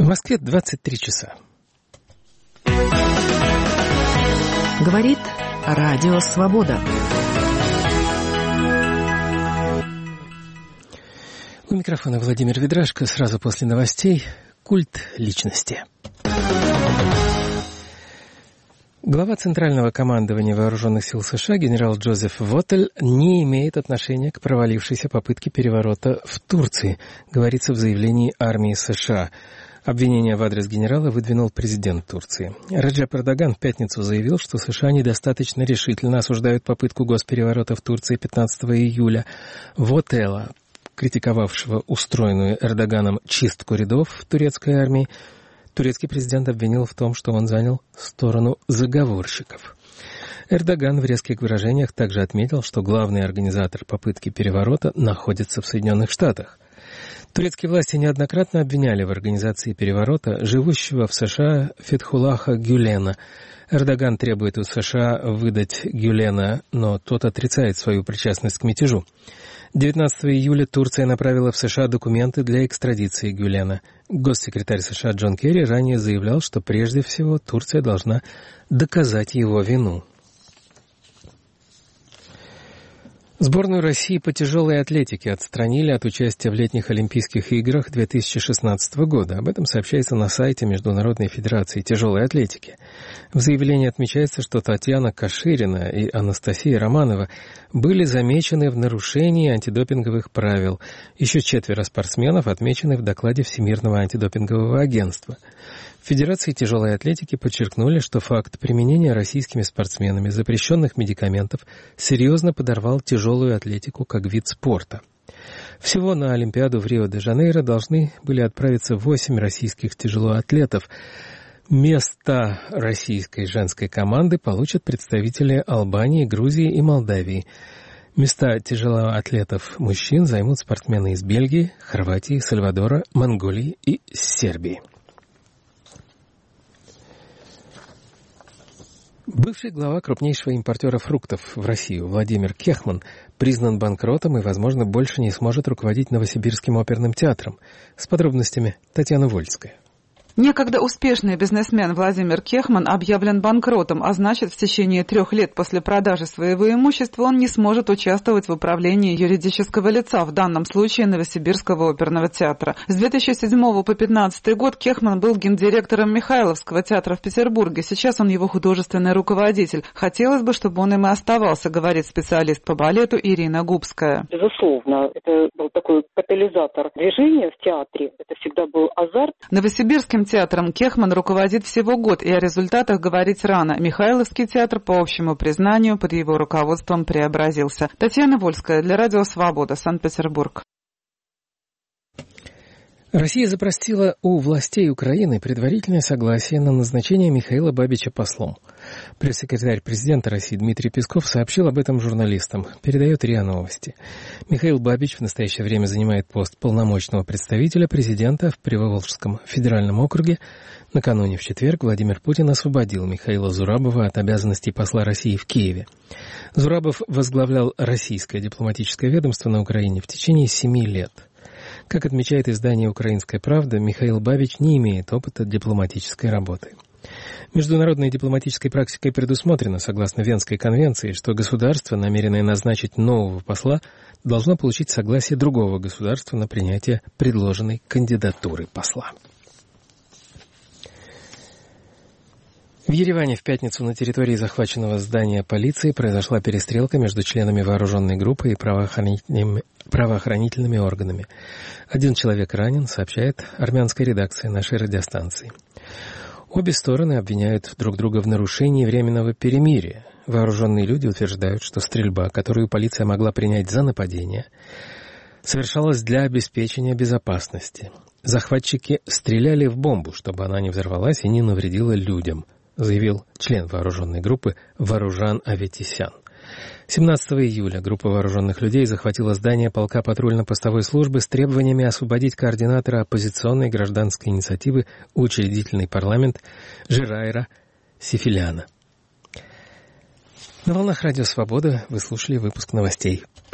В Москве 23 часа. Говорит Радио Свобода. У микрофона Владимир Ведрашко. Сразу после новостей «Культ личности». Глава Центрального командования Вооруженных сил США генерал Джозеф Вотель не имеет отношения к провалившейся попытке переворота в Турции, говорится в заявлении армии США. Обвинение в адрес генерала выдвинул президент Турции. Раджеп Эрдоган в пятницу заявил, что США недостаточно решительно осуждают попытку госпереворота в Турции 15 июля. Вотеля, критиковавшего устроенную Эрдоганом чистку рядов в турецкой армии, турецкий президент обвинил в том, что он занял сторону заговорщиков. Эрдоган в резких выражениях также отметил, что главный организатор попытки переворота находится в Соединенных Штатах. Турецкие власти неоднократно обвиняли в организации переворота живущего в США Фетхуллаха Гюлена. Эрдоган требует у США выдать Гюлена, но тот отрицает свою причастность к мятежу. 19 июля Турция направила в США документы для экстрадиции Гюлена. Госсекретарь США Джон Керри ранее заявлял, что прежде всего Турция должна доказать его вину. Сборную России по тяжелой атлетике отстранили от участия в летних Олимпийских играх 2016 года. Об этом сообщается на сайте Международной федерации тяжелой атлетики. В заявлении отмечается, что Татьяна Каширина и Анастасия Романова были замечены в нарушении антидопинговых правил. Еще 4 спортсменов отмечены в докладе Всемирного антидопингового агентства. В Федерации тяжелой атлетики подчеркнули, что факт применения российскими спортсменами запрещенных медикаментов серьезно подорвал тяжелую атлетику как вид спорта. Всего на Олимпиаду в Рио-де-Жанейро должны были отправиться 8 российских тяжелоатлетов. Места российской женской команды получат представители Албании, Грузии и Молдавии. Места тяжелоатлетов мужчин займут спортсмены из Бельгии, Хорватии, Сальвадора, Монголии и Сербии. Бывший глава крупнейшего импортера фруктов в Россию Владимир Кехман признан банкротом и, возможно, больше не сможет руководить Новосибирским оперным театром. С подробностями Татьяна Вольская. Некогда успешный бизнесмен Владимир Кехман объявлен банкротом, а значит, в течение 3 лет после продажи своего имущества он не сможет участвовать в управлении юридического лица, в данном случае Новосибирского оперного театра. С 2007 по 2015 год Кехман был гендиректором Михайловского театра в Петербурге. Сейчас он его художественный руководитель. Хотелось бы, чтобы он им и оставался, говорит специалист по балету Ирина Губская. Безусловно, это был такой катализатор движения в театре. Это всегда был азарт. Новосибирским театром Кехман руководит всего год, и о результатах говорить рано. Михайловский театр, по общему признанию, под его руководством преобразился. Татьяна Вольская для Радио Свобода, Санкт-Петербург. Россия запросила у властей Украины предварительное согласие на назначение Михаила Бабича послом. Пресс-секретарь президента России Дмитрий Песков сообщил об этом журналистам, передает РИА Новости. Михаил Бабич в настоящее время занимает пост полномочного представителя президента в Приволжском федеральном округе. Накануне в четверг Владимир Путин освободил Михаила Зурабова от обязанностей посла России в Киеве. Зурабов возглавлял российское дипломатическое ведомство на Украине в течение 7 лет. Как отмечает издание «Украинская правда», Михаил Бабич не имеет опыта дипломатической работы. Международной дипломатической практикой предусмотрено, согласно Венской конвенции, что государство, намеренное назначить нового посла, должно получить согласие другого государства на принятие предложенной кандидатуры посла. В Ереване в пятницу на территории захваченного здания полиции произошла перестрелка между членами вооруженной группы и правоохранительными органами. 1 человек ранен, сообщает армянская редакция нашей радиостанции. Обе стороны обвиняют друг друга в нарушении временного перемирия. Вооруженные люди утверждают, что стрельба, которую полиция могла принять за нападение, совершалась для обеспечения безопасности. Захватчики стреляли в бомбу, чтобы она не взорвалась и не навредила людям, заявил член вооруженной группы Варужан Аветисян. 17 июля группа вооруженных людей захватила здание полка патрульно-постовой службы с требованиями освободить координатора оппозиционной гражданской инициативы «Учредительный парламент» Жирайра Сифиляна. На волнах Радио Свобода вы слушали выпуск новостей